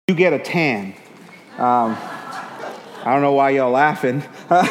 You get a tan. I don't know why y'all laughing.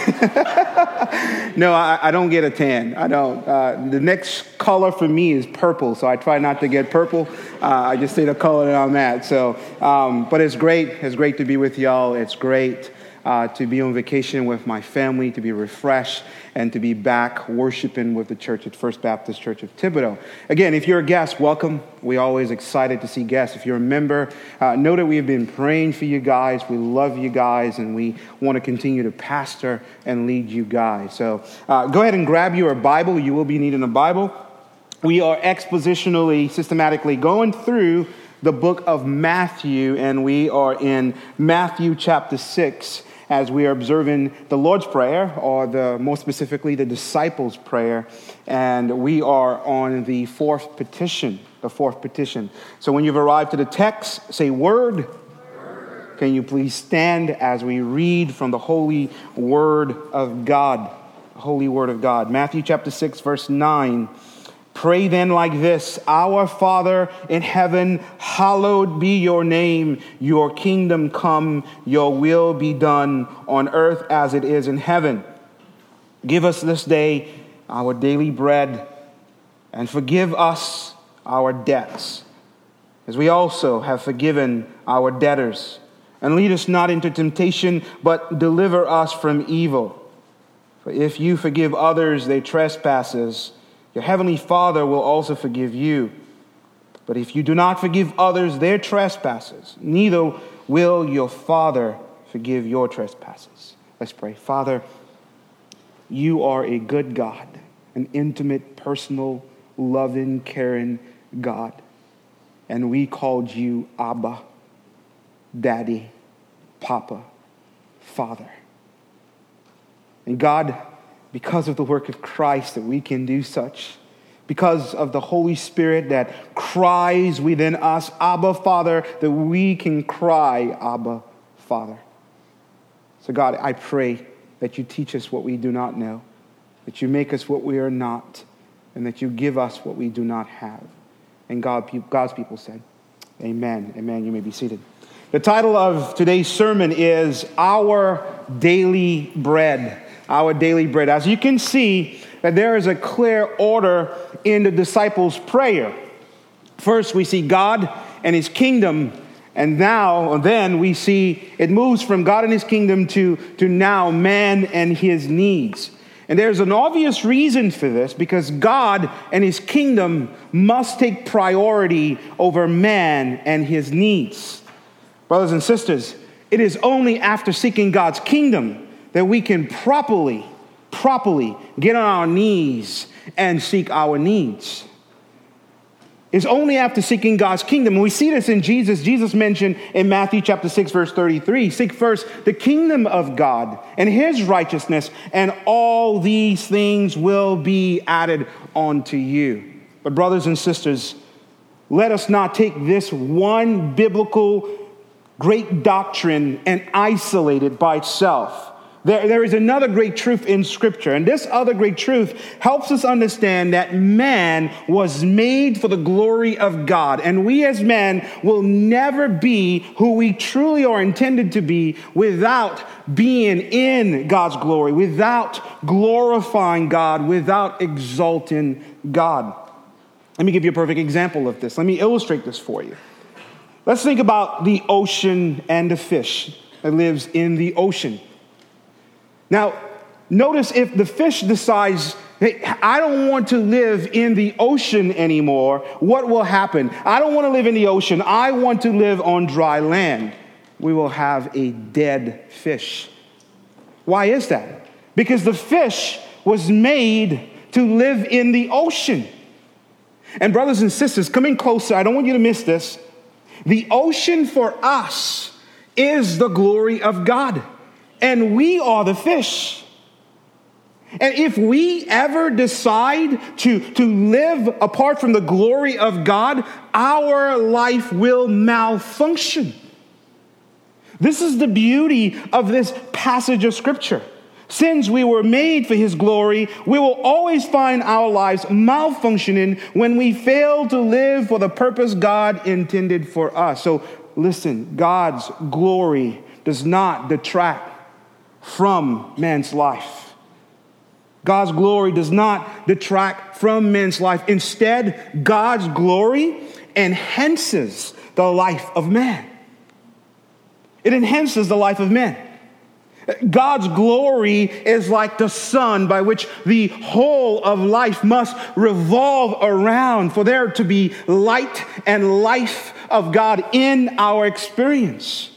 No, I don't get a tan. I don't. The next color for me is purple, so I try not to get purple. I just say the color that I'm at. So, but it's great. It's great to be with y'all. It's great to be on vacation with my family, to be refreshed, and to be back worshiping with the church at First Baptist Church of Thibodaux. Again, if you're a guest, welcome. We're always excited to see guests. If you're a member, know that we've been praying for you guys. We love you guys, and we want to continue to pastor and lead you guys. So go ahead and grab your Bible. You will be needing a Bible. We are expositionally, systematically going through the book of Matthew, and we are in Matthew chapter 6 as we are observing the Lord's Prayer, or more specifically, the disciples' prayer, and we are on the fourth petition. So when you've arrived to the text, say word. Can you please stand as we read from the holy word of God? Holy word of God. Matthew chapter 6, verse 9. Pray then like this: Our Father in heaven, hallowed be your name. Your kingdom come, your will be done on earth as it is in heaven. Give us this day our daily bread, and forgive us our debts, as we also have forgiven our debtors. And lead us not into temptation, but deliver us from evil. For if you forgive others their trespasses, your heavenly Father will also forgive you. But if you do not forgive others their trespasses, neither will your Father forgive your trespasses. Let's pray. Father, you are a good God, an intimate, personal, loving, caring God. And we called you Abba, Daddy, Papa, Father. And God, because of the work of Christ that we can do such, because of the Holy Spirit that cries within us, Abba, Father, that we can cry, Abba, Father. So God, I pray that you teach us what we do not know, that you make us what we are not, and that you give us what we do not have. And God's people said, amen. Amen. You may be seated. The title of today's sermon is Our Daily Bread. Our daily bread. As you can see, that there is a clear order in the disciples' prayer. First, we see God and his kingdom, and then we see it moves from God and his kingdom to now man and his needs. And there's an obvious reason for this, because God and his kingdom must take priority over man and his needs. Brothers and sisters, it is only after seeking God's kingdom that we can properly get on our knees and seek our needs. It's only after seeking God's kingdom. And we see this in Jesus. Jesus mentioned in Matthew chapter 6, verse 33, seek first the kingdom of God and his righteousness, and all these things will be added onto you. But brothers and sisters, let us not take this one biblical great doctrine and isolate it by itself. There is another great truth in Scripture, and this other great truth helps us understand that man was made for the glory of God, and we as men will never be who we truly are intended to be without being in God's glory, without glorifying God, without exalting God. Let me give you a perfect example of this. Let me illustrate this for you. Let's think about the ocean and the fish that lives in the ocean. Now, notice if the fish decides, hey, I don't want to live in the ocean anymore, what will happen? I don't want to live in the ocean. I want to live on dry land. We will have a dead fish. Why is that? Because the fish was made to live in the ocean. And brothers and sisters, coming closer, I don't want you to miss this. The ocean for us is the glory of God. And we are the fish. And if we ever decide to live apart from the glory of God, our life will malfunction. This is the beauty of this passage of Scripture. Since we were made for his glory, we will always find our lives malfunctioning when we fail to live for the purpose God intended for us. So listen, God's glory does not detract from man's life. God's glory does not detract from man's life. Instead, God's glory enhances the life of man. It enhances the life of man. God's glory is like the sun by which the whole of life must revolve around for there to be light and life of God in our experience.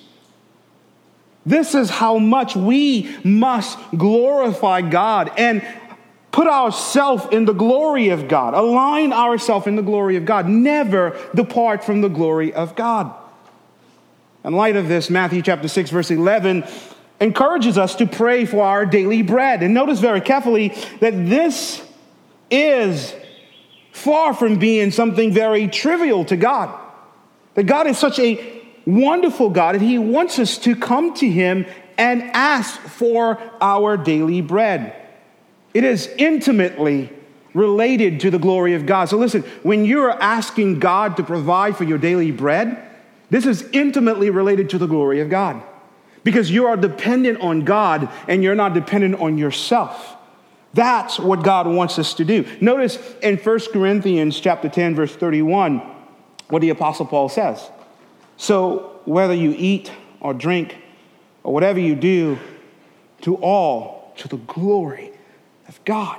This is how much we must glorify God and put ourselves in the glory of God, align ourselves in the glory of God, never depart from the glory of God. In light of this, Matthew chapter 6, verse 11 encourages us to pray for our daily bread. And notice very carefully that this is far from being something very trivial to God. That God is such a wonderful God that he wants us to come to him and ask for our daily bread. It is intimately related to the glory of God. So listen, when you're asking God to provide for your daily bread, this is intimately related to the glory of God. Because you are dependent on God and you're not dependent on yourself. That's what God wants us to do. Notice in 1 Corinthians chapter 10, verse 31, what the Apostle Paul says. So whether you eat or drink or whatever you do, to all to the glory of God.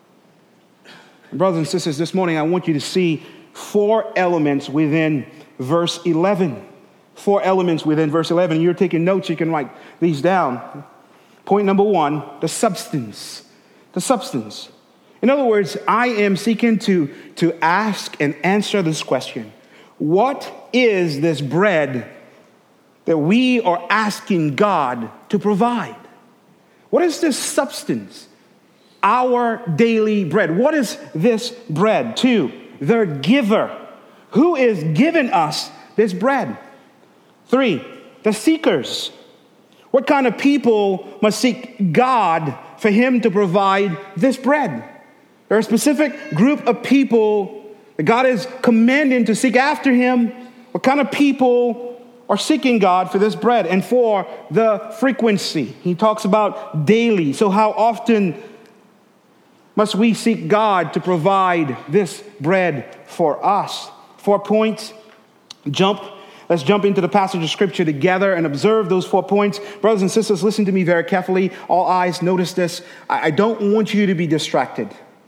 And brothers and sisters, this morning I want you to see 4 elements within verse 11. 4 elements within verse 11. You're taking notes, you can write these down. Point number 1, the substance. The substance. In other words, I am seeking to ask and answer this question. What is this bread that we are asking God to provide? What is this substance? Our daily bread. What is this bread? 2, the giver. Who is giving us this bread? 3, the seekers. What kind of people must seek God for him to provide this bread? There are a specific group of people that God is commanding to seek after him. What kind of people are seeking God for this bread? And 4, the frequency. He talks about daily. So how often must we seek God to provide this bread for us? 4 points. Let's jump into the passage of Scripture together and observe those 4 points. Brothers and sisters, listen to me very carefully. All eyes, notice this. I don't want you to be distracted.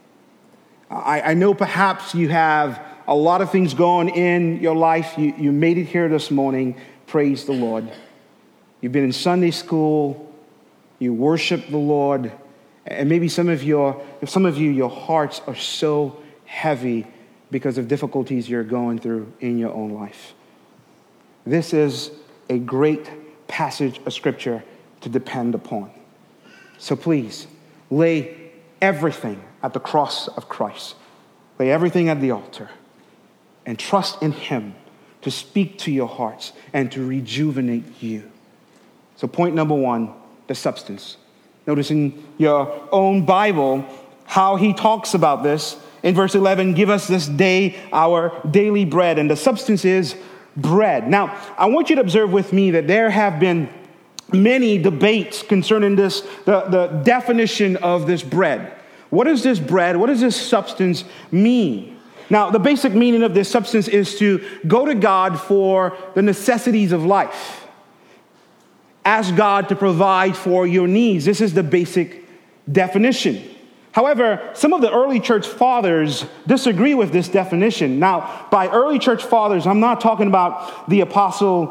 I know perhaps you have a lot of things going in your life. You made it here this morning. Praise the Lord. You've been in Sunday school. You worship the Lord. And maybe some of you, your hearts are so heavy because of difficulties you're going through in your own life. This is a great passage of Scripture to depend upon. So please, lay everything at the cross of Christ. Lay everything at the altar and trust in him to speak to your hearts and to rejuvenate you. So point number 1, the substance. Notice in your own Bible how he talks about this. In verse 11, give us this day our daily bread. And the substance is bread. Now, I want you to observe with me that there have been many debates concerning this, the definition of this bread. What is this bread? What does this substance mean? Now, the basic meaning of this substance is to go to God for the necessities of life. Ask God to provide for your needs. This is the basic definition. However, some of the early church fathers disagree with this definition. Now, by early church fathers, I'm not talking about the apostles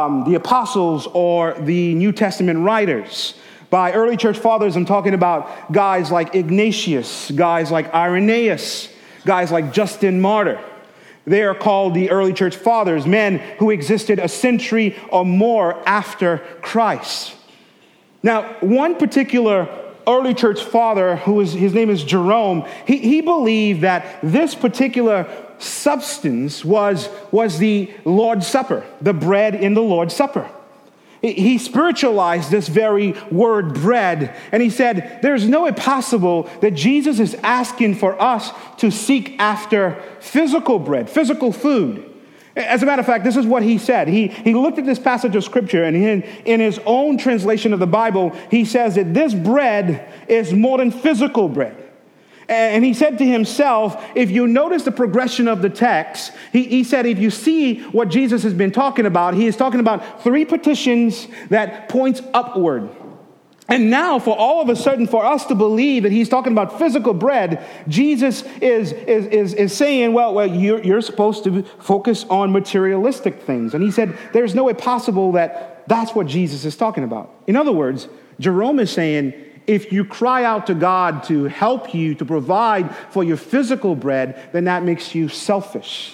or the New Testament writers. By early church fathers, I'm talking about guys like Ignatius, guys like Irenaeus, guys like Justin Martyr. They are called the early church fathers, men who existed a century or more after Christ. Now, one particular early church father, his name is Jerome, he believed that this particular substance was the Lord's Supper, the bread in the Lord's Supper. He spiritualized this very word bread, and he said, there's no way possible that Jesus is asking for us to seek after physical bread, physical food. As a matter of fact, this is what he said. He looked at this passage of Scripture, and in his own translation of the Bible, he says that this bread is more than physical bread. And he said to himself, if you notice the progression of the text, he said, if you see what Jesus has been talking about, he is talking about three petitions that points upward. And now, for all of a sudden, for us to believe that he's talking about physical bread, Jesus is saying, well, you're supposed to focus on materialistic things. And he said, there's no way possible that that's what Jesus is talking about. In other words, Jerome is saying, if you cry out to God to help you, to provide for your physical bread, then that makes you selfish.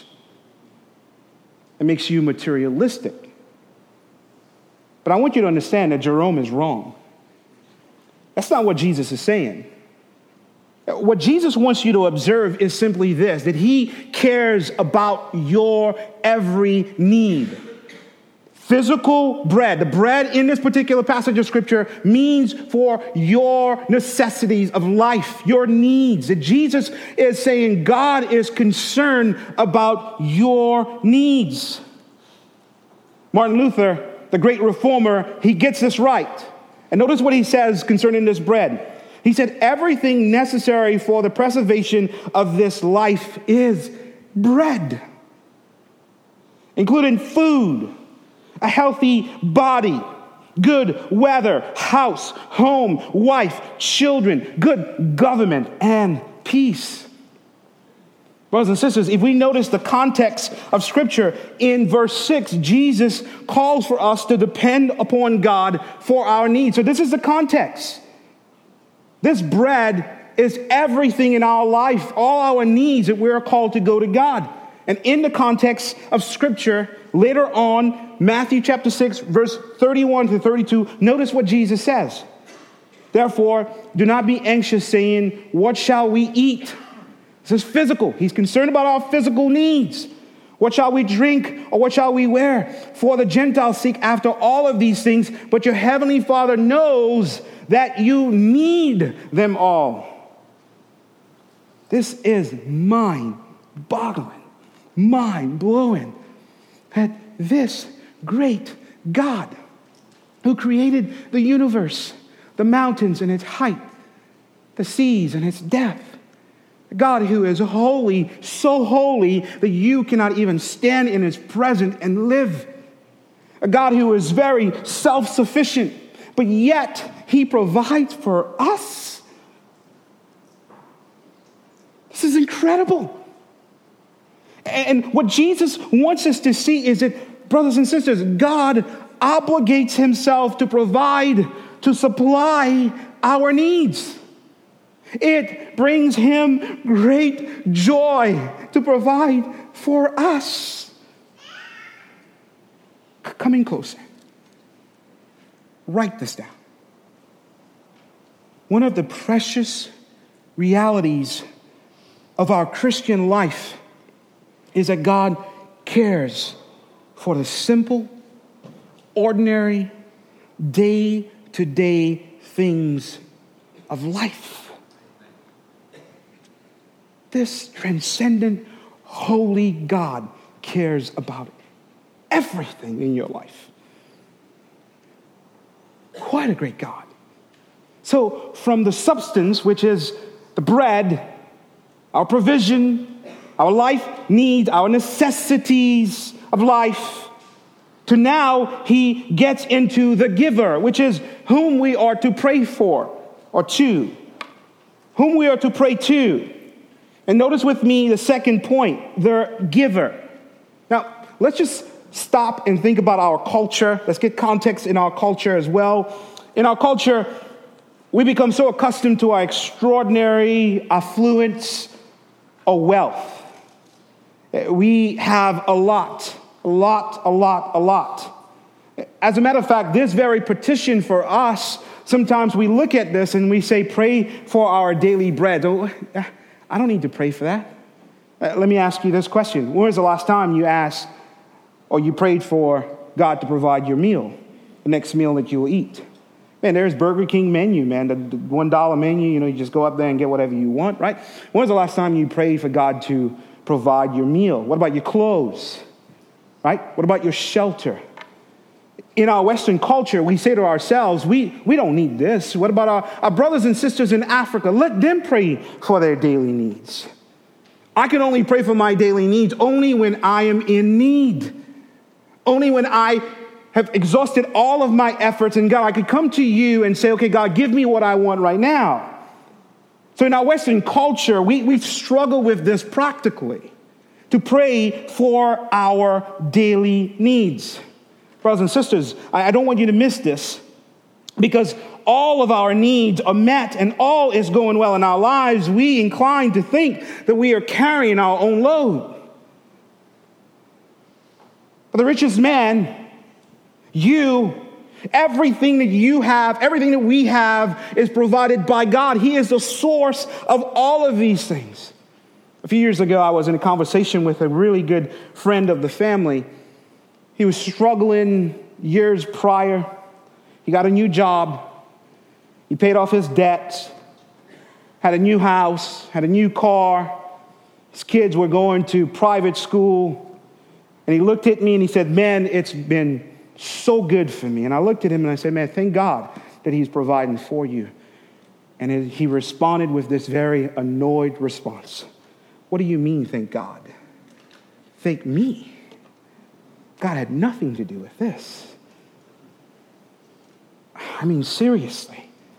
It makes you materialistic. But I want you to understand that Jerome is wrong. That's not what Jesus is saying. What Jesus wants you to observe is simply this, that he cares about your every need. Physical bread, the bread in this particular passage of Scripture means for your necessities of life, your needs. That Jesus is saying God is concerned about your needs. Martin Luther, the great reformer, he gets this right. And notice what he says concerning this bread. He said, everything necessary for the preservation of this life is bread, including food, a healthy body, good weather, house, home, wife, children, good government, and peace. Brothers and sisters, if we notice the context of Scripture, in verse 6, Jesus calls for us to depend upon God for our needs. So this is the context. This bread is everything in our life, all our needs that we're called to go to God. And in the context of Scripture, later on, Matthew chapter 6, verse 31 to 32, notice what Jesus says. Therefore, do not be anxious, saying, what shall we eat? This is physical. He's concerned about our physical needs. What shall we drink, or what shall we wear? For the Gentiles seek after all of these things, but your heavenly Father knows that you need them all. This is mind-boggling, mind-blowing, that this great God who created the universe, the mountains and its height, the seas and its depth, God who is holy, so holy that you cannot even stand in his presence and live. A God who is very self-sufficient, but yet he provides for us. This is incredible. And what Jesus wants us to see is that, brothers and sisters, God obligates himself to provide, to supply our needs. It brings him great joy to provide for us. Coming closer. Write this down. One of the precious realities of our Christian life is that God cares for the simple, ordinary, day-to-day things of life. This transcendent, holy God cares about everything in your life. Quite a great God. So from the substance, which is the bread, our provision, our life needs, our necessities of life, to now he gets into the giver, which is whom we are to pray for, or to. Whom we are to pray to. And notice with me the second point, the giver. Now, let's just stop and think about our culture. Let's get context in our culture as well. In our culture, we become so accustomed to our extraordinary affluence or wealth. We have a lot. As a matter of fact, this very petition for us, sometimes we look at this and we say, pray for our daily bread. I don't need to pray for that. Let me ask you this question. When was the last time you asked or you prayed for God to provide your meal, the next meal that you will eat? Man, there's Burger King menu, man, the $1 menu. You just go up there and get whatever you want, right? When was the last time you prayed for God to provide your meal? What about your clothes? right? What about your shelter? In our Western culture, we say to ourselves, we don't need this. What about our brothers and sisters in Africa? Let them pray for their daily needs. I can only pray for my daily needs only when I am in need. Only when I have exhausted all of my efforts, and God, I could come to you and say, okay, God, give me what I want right now. So in our Western culture, we've struggled with this practically, to pray for our daily needs. Brothers and sisters, I don't want you to miss this, because all of our needs are met and all is going well in our lives. We incline to think that we are carrying our own load. But the richest man, everything that you have, everything that we have is provided by God. He is the source of all of these things. A few years ago, I was in a conversation with a really good friend of the family. He was struggling years prior. He got a new job. He paid off his debts, had a new house, had a new car. His kids were going to private school. And he looked at me and he said, man, it's been so good for me. And I looked at him and I said, man, thank God that he's providing for you. And he responded with this very annoyed response. What do you mean, thank God? Thank me. God had nothing to do with this. I mean, seriously.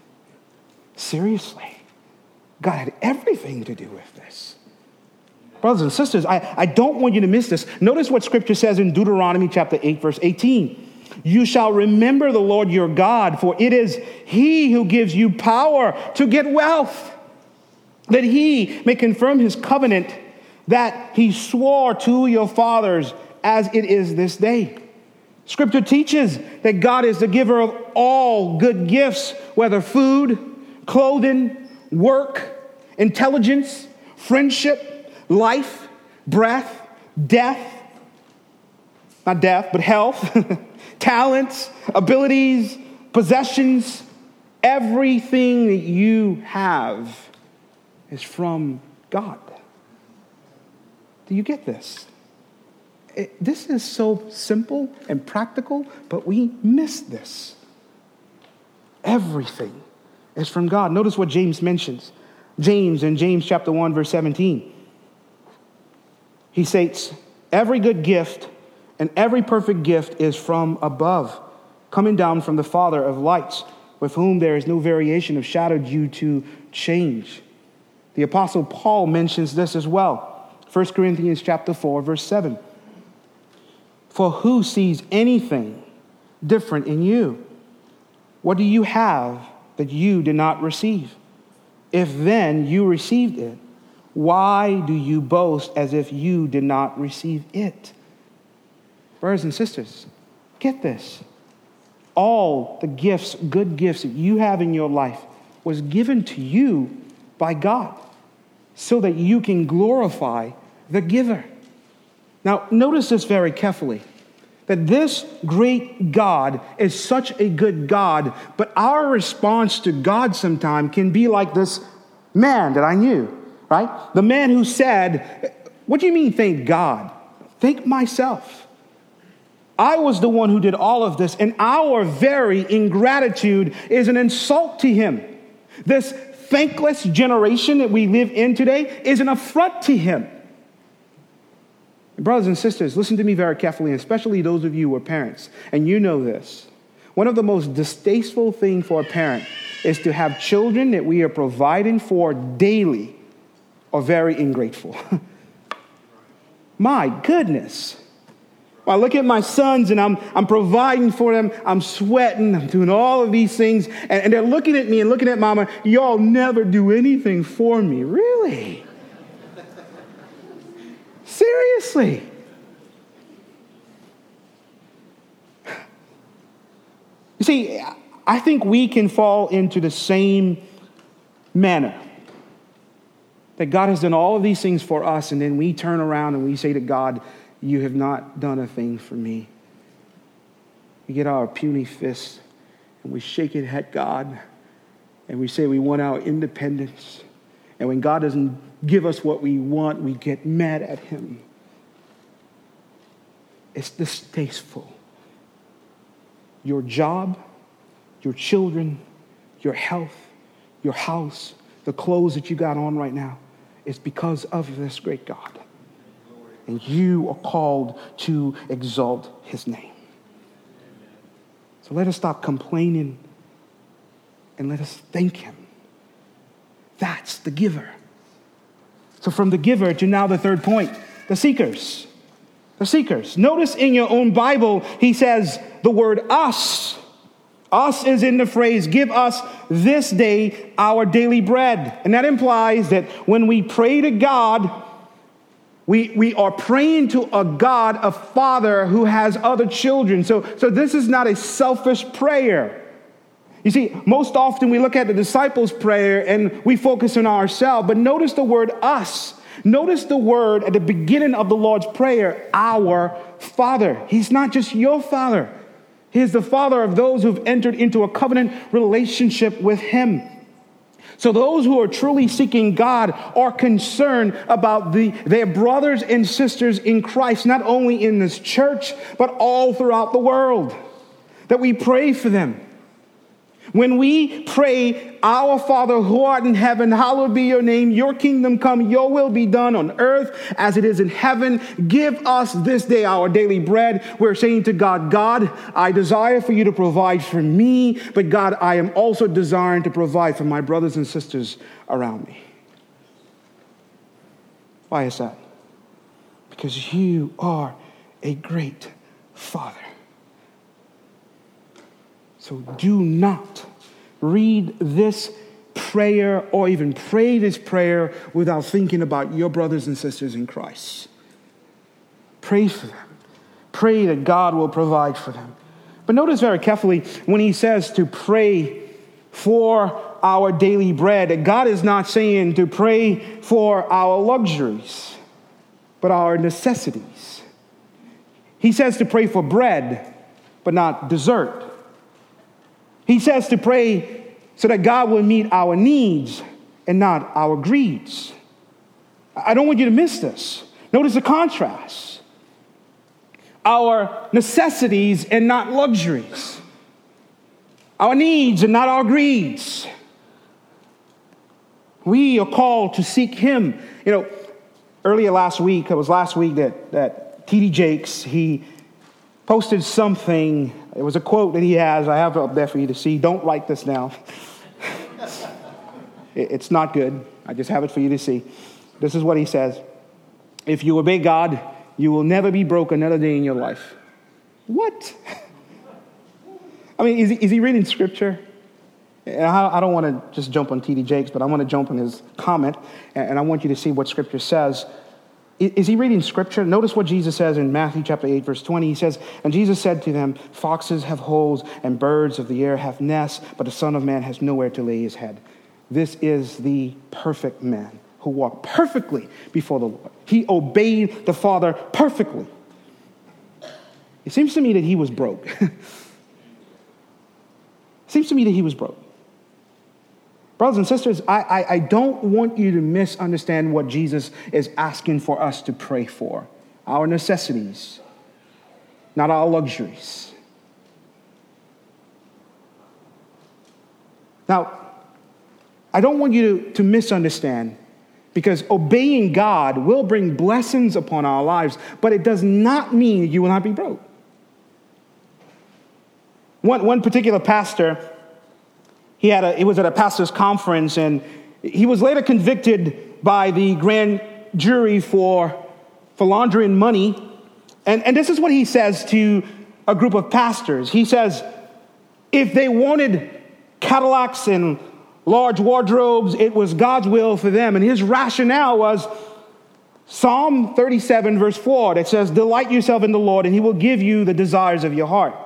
God had everything to do with this. Brothers and sisters, I don't want you to miss this. Notice what Scripture says in Deuteronomy chapter 8, verse 18. You shall remember the Lord your God, for it is He who gives you power to get wealth, that He may confirm His covenant that He swore to your fathers as it is this day. Scripture teaches that God is the giver of all good gifts, whether food, clothing, work, intelligence, friendship, life, breath, not death, but health, talents, abilities, possessions. Everything that you have is from God. Do you get this? This is so simple and practical, but we miss this. Everything is from God. Notice what James mentions. James in James chapter 1, verse 17. He states, every good gift and every perfect gift is from above, coming down from the Father of lights, with whom there is no variation of shadow due to change. The Apostle Paul mentions this as well. 1 Corinthians chapter 4, verse 7. For who sees anything different in you? What do you have that you did not receive? If then you received it, why do you boast as if you did not receive it? Brothers and sisters, get this. All the gifts, good gifts that you have in your life was given to you by God so that you can glorify the giver. Now, notice this very carefully, that this great God is such a good God, but our response to God sometimes can be like this man that I knew, right? The man who said, what do you mean thank God? Thank myself. I was the one who did all of this, and our very ingratitude is an insult to him. This thankless generation that we live in today is an affront to him. Brothers and sisters, listen to me very carefully, especially those of you who are parents, and you know this. One of the most distasteful things for a parent is to have children that we are providing for daily are very ungrateful. My goodness. I look at my sons and I'm providing for them. I'm sweating. I'm doing all of these things. And they're looking at me and looking at mama. Y'all never do anything for me. Really? Seriously. You see, I think we can fall into the same manner. That God has done all of these things for us, and then we turn around and we say to God, you have not done a thing for me. We get our puny fists and we shake it at God, and we say we want our independence. And when God doesn't give us what we want, we get mad at him. is distasteful. Your job, your children, your health, your house, the clothes that you got on right now, is because of this great God. And you are called to exalt his name. So let us stop complaining and let us thank him. That's the giver. So from the giver to now the third point, the seekers. The seekers. Notice in your own Bible, he says the word us. Us is in the phrase, give us this day our daily bread. And that implies that when we pray to God, we are praying to a God, a father who has other children. So this is not a selfish prayer. You see, most often we look at the disciples' prayer and we focus on ourselves. But notice the word us. Notice the word at the beginning of the Lord's Prayer, our Father. He's not just your Father. He is the Father of those who've entered into a covenant relationship with him. So those who are truly seeking God are concerned about their brothers and sisters in Christ, not only in this church, but all throughout the world, that we pray for them. When we pray, our Father who art in heaven, hallowed be your name, your kingdom come, your will be done on earth as it is in heaven. Give us this day our daily bread. We're saying to God, God, I desire for you to provide for me, but God, I am also desiring to provide for my brothers and sisters around me. Why is that? Because you are a great Father. So do not read this prayer or even pray this prayer without thinking about your brothers and sisters in Christ. Pray for them. Pray that God will provide for them. But notice very carefully when he says to pray for our daily bread, that God is not saying to pray for our luxuries, but our necessities. He says to pray for bread, but not dessert. He says to pray so that God will meet our needs and not our greeds. I don't want you to miss this. Notice the contrast. Our necessities and not luxuries. Our needs and not our greeds. We are called to seek him. You know, earlier last week, it was last week that T.D. Jakes, he posted something. It was a quote that he has. I have it up there for you to see. Don't write this down. It's not good. I just have it for you to see. This is what he says. If you obey God, you will never be broke another day in your life. What? I mean, is he reading scripture? And I don't want to just jump on T.D. Jakes, but I want to jump on his comment, and I want you to see what scripture says. Is he reading scripture? Notice what Jesus says in Matthew chapter 8, verse 20. He says, and Jesus said to them, foxes have holes and birds of the air have nests, but the Son of Man has nowhere to lay his head. This is the perfect man who walked perfectly before the Lord. He obeyed the Father perfectly. It seems to me that he was broke. It seems to me that he was broke. Brothers and sisters, I don't want you to misunderstand what Jesus is asking for us to pray for. Our necessities, not our luxuries. Now, I don't want you to misunderstand, because obeying God will bring blessings upon our lives, but it does not mean that you will not be broke. One particular pastor, he was at a pastor's conference, and he was later convicted by the grand jury for laundering money. And this is what he says to a group of pastors. He says, if they wanted Cadillacs and large wardrobes, it was God's will for them. And his rationale was Psalm 37, verse 4, that says, delight yourself in the Lord, and he will give you the desires of your heart.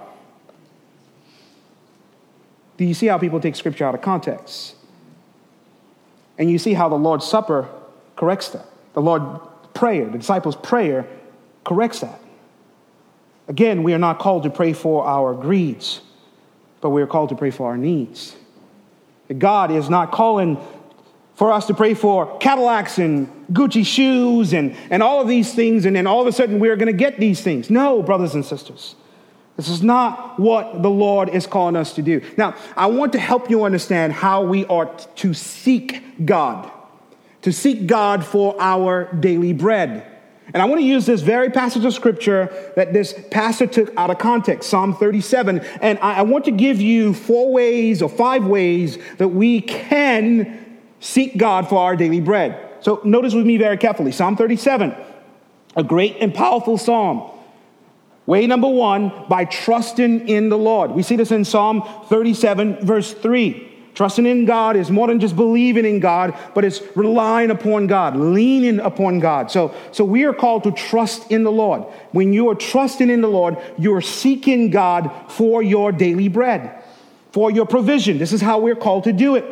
Do you see how people take scripture out of context? And you see how the Lord's Supper corrects that. The Lord's Prayer, the disciples' prayer, corrects that. Again, we are not called to pray for our greeds, but we are called to pray for our needs. God is not calling for us to pray for Cadillacs and Gucci shoes and all of these things, and then all of a sudden we're going to get these things. No, brothers and sisters. This is not what the Lord is calling us to do. Now, I want to help you understand how we ought to seek God for our daily bread. And I want to use this very passage of scripture that this pastor took out of context, Psalm 37. And I want to give you 5 ways that we can seek God for our daily bread. So notice with me very carefully, Psalm 37, a great and powerful psalm. Way number 1, by trusting in the Lord. We see this in Psalm 37, verse 3. Trusting in God is more than just believing in God, but it's relying upon God, leaning upon God. So we are called to trust in the Lord. When you are trusting in the Lord, you are seeking God for your daily bread, for your provision. This is how we're called to do it.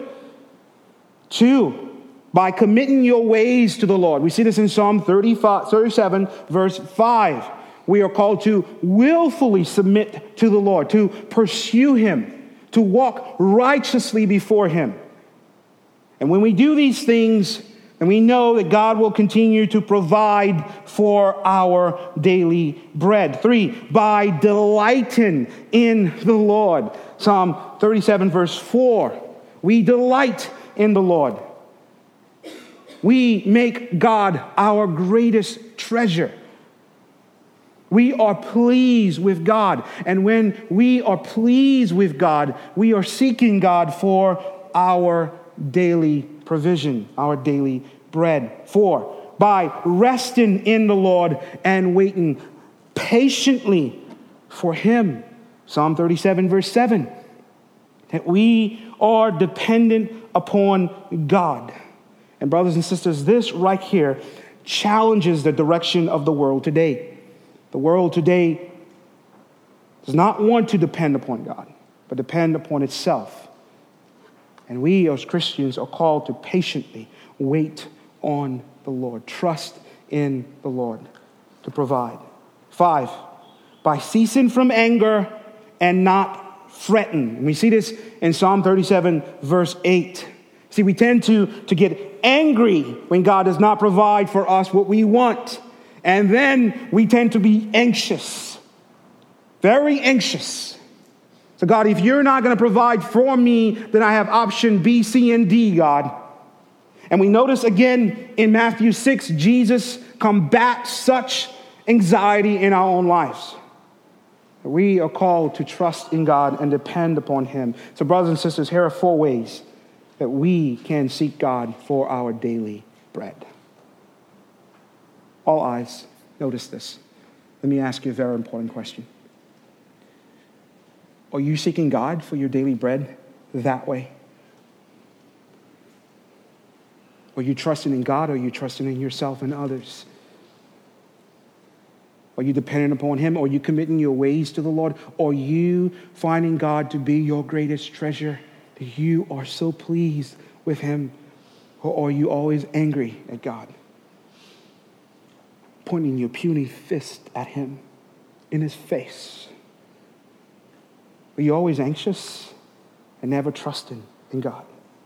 2, by committing your ways to the Lord. We see this in Psalm 37, verse 5. We are called to willfully submit to the Lord, to pursue him, to walk righteously before him. And when we do these things, then we know that God will continue to provide for our daily bread. 3, by delighting in the Lord. Psalm 37, verse 4. We delight in the Lord. We make God our greatest treasure. We are pleased with God. And when we are pleased with God, we are seeking God for our daily provision, our daily bread. 4, by resting in the Lord and waiting patiently for him. Psalm 37, verse 7. That we are dependent upon God. And brothers and sisters, this right here challenges the direction of the world today. The world today does not want to depend upon God, but depend upon itself. And we as Christians are called to patiently wait on the Lord, trust in the Lord to provide. 5, by ceasing from anger and not fretting. And we see this in Psalm 37, verse 8. See, we tend to get angry when God does not provide for us what we want. And then we tend to be anxious, very anxious. So God, if you're not going to provide for me, then I have option B, C, and D, God. And we notice again in Matthew 6, Jesus combats such anxiety in our own lives. We are called to trust in God and depend upon him. So brothers and sisters, here are 4 ways that we can seek God for our daily bread. All eyes, notice this. Let me ask you a very important question. Are you seeking God for your daily bread that way? Are you trusting in God, or are you trusting in yourself and others? Are you dependent upon him? Are you committing your ways to the Lord? Are you finding God to be your greatest treasure? That you are so pleased with him? Or are you always angry at God, pointing your puny fist at him in his face? Are you always anxious and never trusting in God?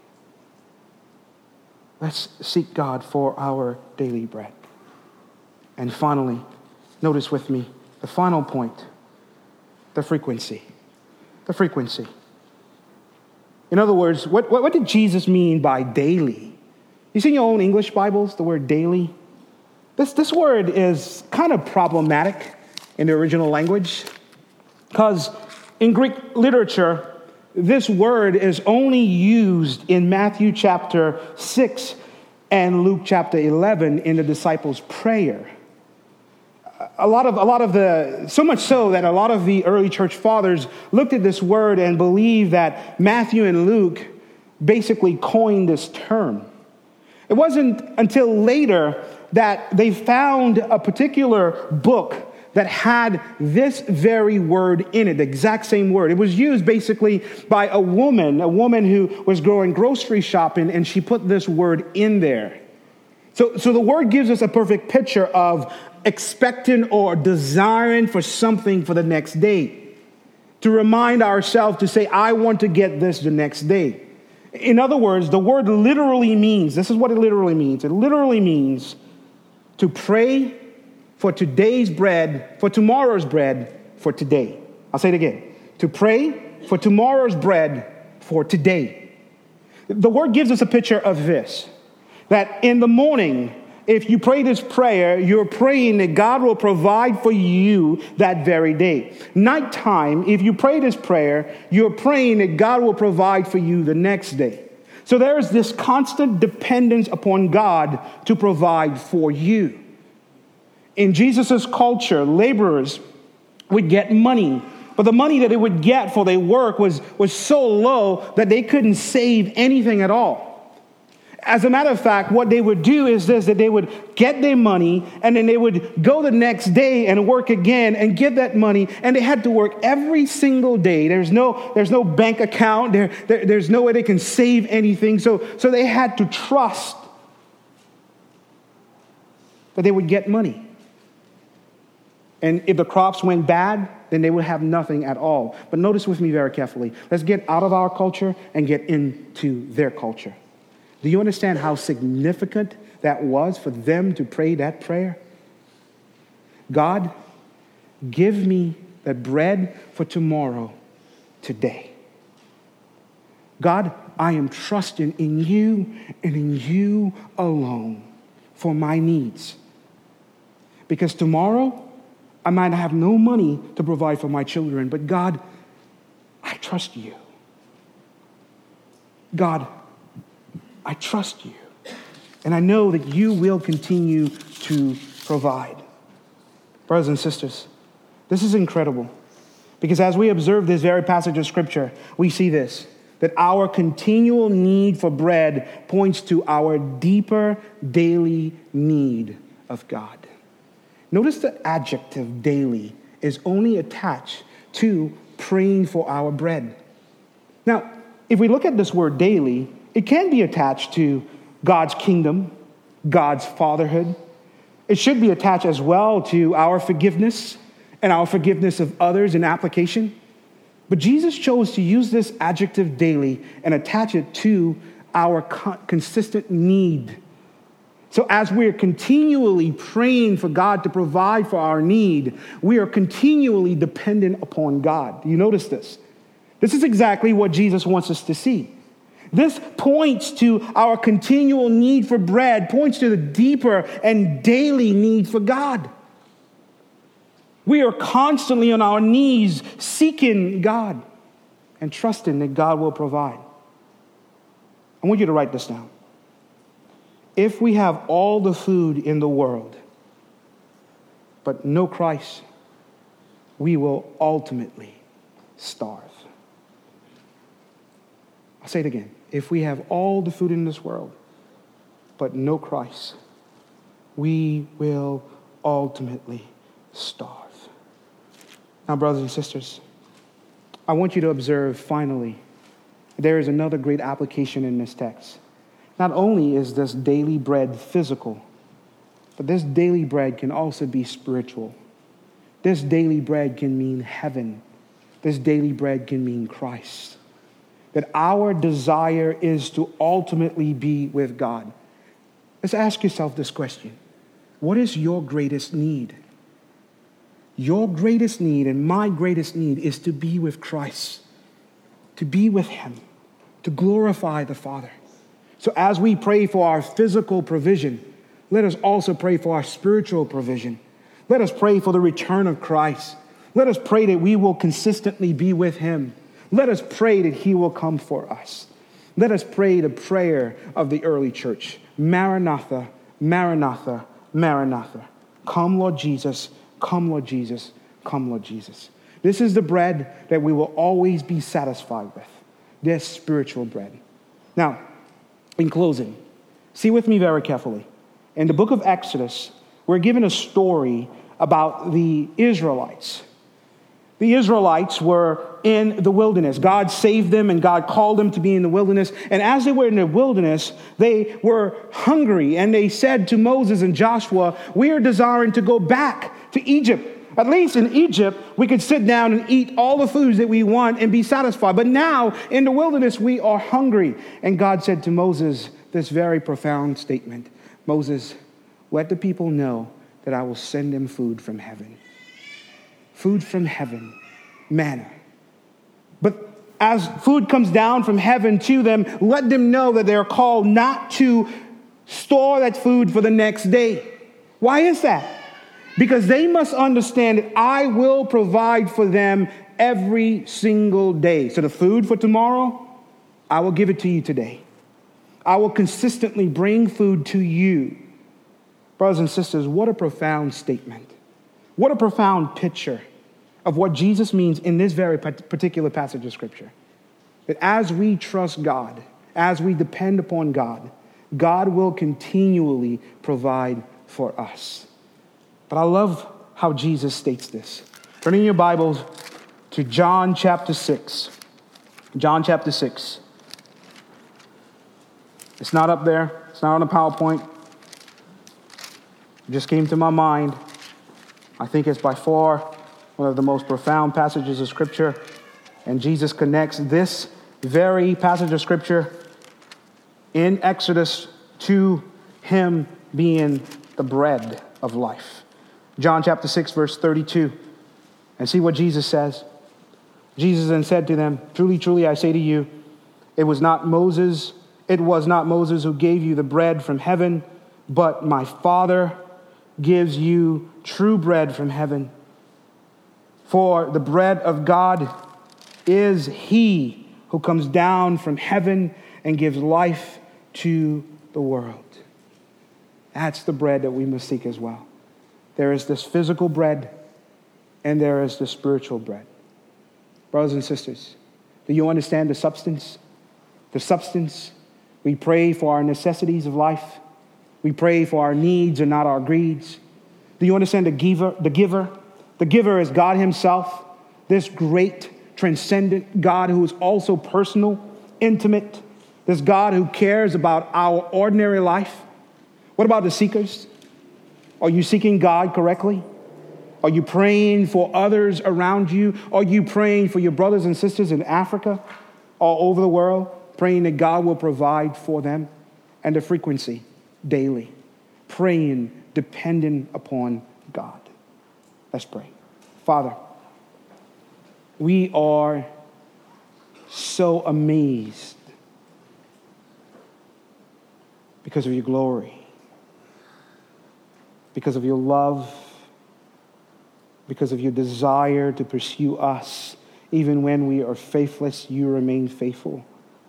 Let's seek God for our daily bread. And finally, notice with me the final point, the frequency. The frequency. In other words, what did Jesus mean by daily? You see in your own English Bibles, the word daily? This word is kind of problematic in the original language, because in Greek literature, this word is only used in Matthew chapter 6 and Luke chapter 11 in the disciples' prayer. So much so that a lot of the early church fathers looked at this word and believed that Matthew and Luke basically coined this term. It wasn't until later that they found a particular book that had this very word in it, the exact same word. It was used basically by a woman who was going grocery shopping, and she put this word in there. So the word gives us a perfect picture of expecting or desiring for something for the next day. To remind ourselves to say, I want to get this the next day. In other words, the word literally means, this is what it literally means. It literally means to pray for today's bread, for tomorrow's bread, for today. I'll say it again. To pray for tomorrow's bread for today. The word gives us a picture of this, that in the morning, if you pray this prayer, you're praying that God will provide for you that very day. Nighttime, if you pray this prayer, you're praying that God will provide for you the next day. So there is this constant dependence upon God to provide for you. In Jesus' culture, laborers would get money, but the money that they would get for their work was so low that they couldn't save anything at all. As a matter of fact, what they would do is this, that they would get their money and then they would go the next day and work again and get that money, and they had to work every single day. There's no bank account. There's no way they can save anything. So they had to trust that they would get money. And if the crops went bad, then they would have nothing at all. But notice with me very carefully. Let's get out of our culture and get into their culture. Do you understand how significant that was for them to pray that prayer? God, give me the bread for tomorrow, today. God, I am trusting in you and in you alone for my needs. Because tomorrow, I might have no money to provide for my children, but God, I trust you. God, I trust you, and I know that you will continue to provide. Brothers and sisters, this is incredible, because as we observe this very passage of Scripture, we see this, that our continual need for bread points to our deeper daily need of God. Notice the adjective daily is only attached to praying for our bread. Now, if we look at this word daily, it can be attached to God's kingdom, God's fatherhood. It should be attached as well to our forgiveness and our forgiveness of others in application. But Jesus chose to use this adjective daily and attach it to our consistent need. So as we're continually praying for God to provide for our need, we are continually dependent upon God. Do you notice this? This is exactly what Jesus wants us to see. This points to our continual need for bread, points to the deeper and daily need for God. We are constantly on our knees seeking God and trusting that God will provide. I want you to write this down. If we have all the food in the world, but no Christ, we will ultimately starve. I'll say it again. If we have all the food in this world, but no Christ, we will ultimately starve. Now, brothers and sisters, I want you to observe, finally, there is another great application in this text. Not only is this daily bread physical, but this daily bread can also be spiritual. This daily bread can mean heaven. This daily bread can mean Christ. That our desire is to ultimately be with God. Let's ask yourself this question. What is your greatest need? Your greatest need and my greatest need is to be with Christ, to be with Him, to glorify the Father. So as we pray for our physical provision, let us also pray for our spiritual provision. Let us pray for the return of Christ. Let us pray that we will consistently be with Him. Let us pray that He will come for us. Let us pray the prayer of the early church. Maranatha, Maranatha, Maranatha. Come, Lord Jesus. Come, Lord Jesus. Come, Lord Jesus. This is the bread that we will always be satisfied with. This spiritual bread. Now, in closing, see with me very carefully. In the book of Exodus, we're given a story about the Israelites. The Israelites were in the wilderness. God saved them and God called them to be in the wilderness. And as they were in the wilderness, they were hungry. And they said to Moses and Joshua, we are desiring to go back to Egypt. At least in Egypt, we could sit down and eat all the foods that we want and be satisfied. But now, in the wilderness, we are hungry. And God said to Moses this very profound statement. Moses, let the people know that I will send them food from heaven. Food from heaven, manna. But as food comes down from heaven to them, let them know that they're called not to store that food for the next day. Why is that? Because they must understand that I will provide for them every single day. So the food for tomorrow, I will give it to you today. I will consistently bring food to you. Brothers and sisters, what a profound statement. What a profound picture of what Jesus means in this very particular passage of Scripture. That as we trust God, as we depend upon God, God will continually provide for us. But I love how Jesus states this. Turn in your Bibles to John chapter 6. John chapter 6. It's not up there. It's not on the PowerPoint. It just came to my mind. I think it's by far one of the most profound passages of Scripture. And Jesus connects this very passage of Scripture in Exodus to him being the bread of life. John chapter 6, verse 32. And see what Jesus says. Jesus then said to them, truly, truly, I say to you, it was not Moses who gave you the bread from heaven, but my Father gives you true bread from heaven. For the bread of God is he who comes down from heaven and gives life to the world. That's the bread that we must seek as well. There is this physical bread and there is the spiritual bread. Brothers and sisters, do you understand the substance? The substance, we pray for our necessities of life. We pray for our needs and not our greeds. Do you understand the giver? The giver? The giver is God himself, this great, transcendent God who is also personal, intimate, this God who cares about our ordinary life. What about the seekers? Are you seeking God correctly? Are you praying for others around you? Are you praying for your brothers and sisters in Africa, all over the world, praying that God will provide for them? And the frequency, daily, praying, dependent upon God. Let's pray. Father, we are so amazed because of your glory, because of your love, because of your desire to pursue us. Even when we are faithless, you remain faithful.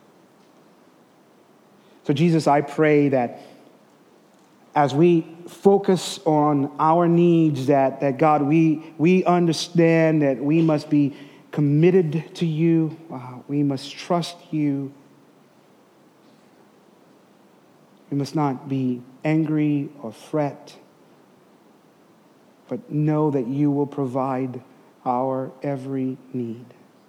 So Jesus, I pray that as we focus on our needs, that God, we understand that we must be committed to you. We must trust you. We must not be angry or fret, but know that you will provide our every need.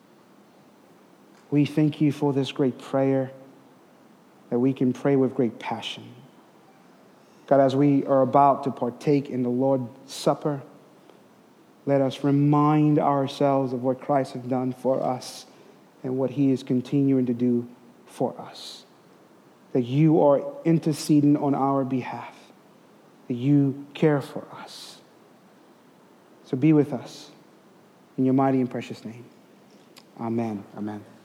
We thank you for this great prayer that we can pray with great passion. God, as we are about to partake in the Lord's Supper, let us remind ourselves of what Christ has done for us and what he is continuing to do for us. That you are interceding on our behalf, that you care for us. So be with us. In your mighty and precious name. Amen. Amen.